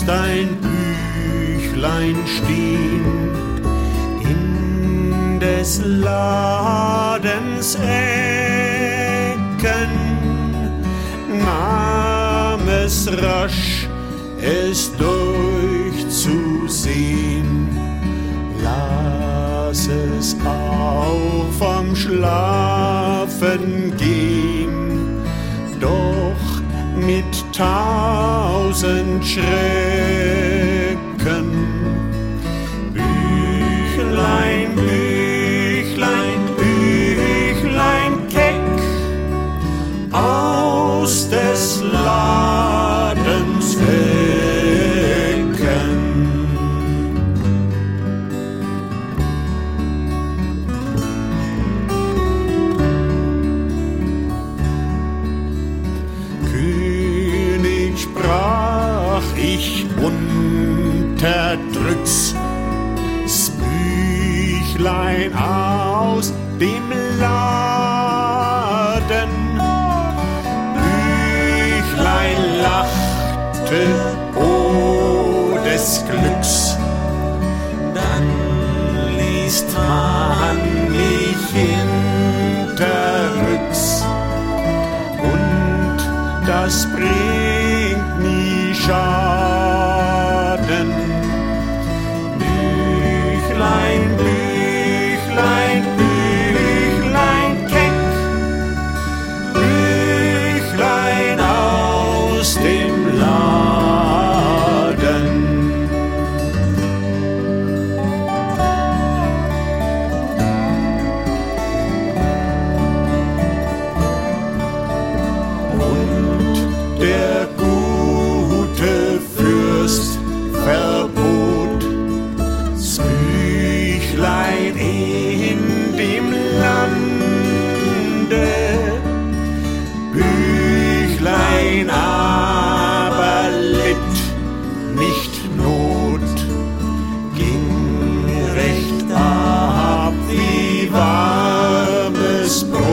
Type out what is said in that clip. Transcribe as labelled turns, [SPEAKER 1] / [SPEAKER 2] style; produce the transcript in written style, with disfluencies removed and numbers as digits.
[SPEAKER 1] hast ein Büchlein stehen in des Ladens Ecken, nahm es rasch, es durchzusehen, las es auch vom Schlafen gehen, doch mit 1000 Schrecken. Büchlein, Büchlein, Büchlein keck, aus des Ladens Ecken. König, sprach ich unterdrücks, das Büchlein aus dem Laden. Büchlein lachte, oh des Glücks, dann liest man mich hinterrücks, und das bringt nie Schaden. Büchlein, Büchlein, Büchlein keck, Büchlein aus dem Laden. Und der gute Fürst verbot, das Büchlein in dem Lande. Büchlein aber litt nicht Not, ging recht ab wie warmes Brot.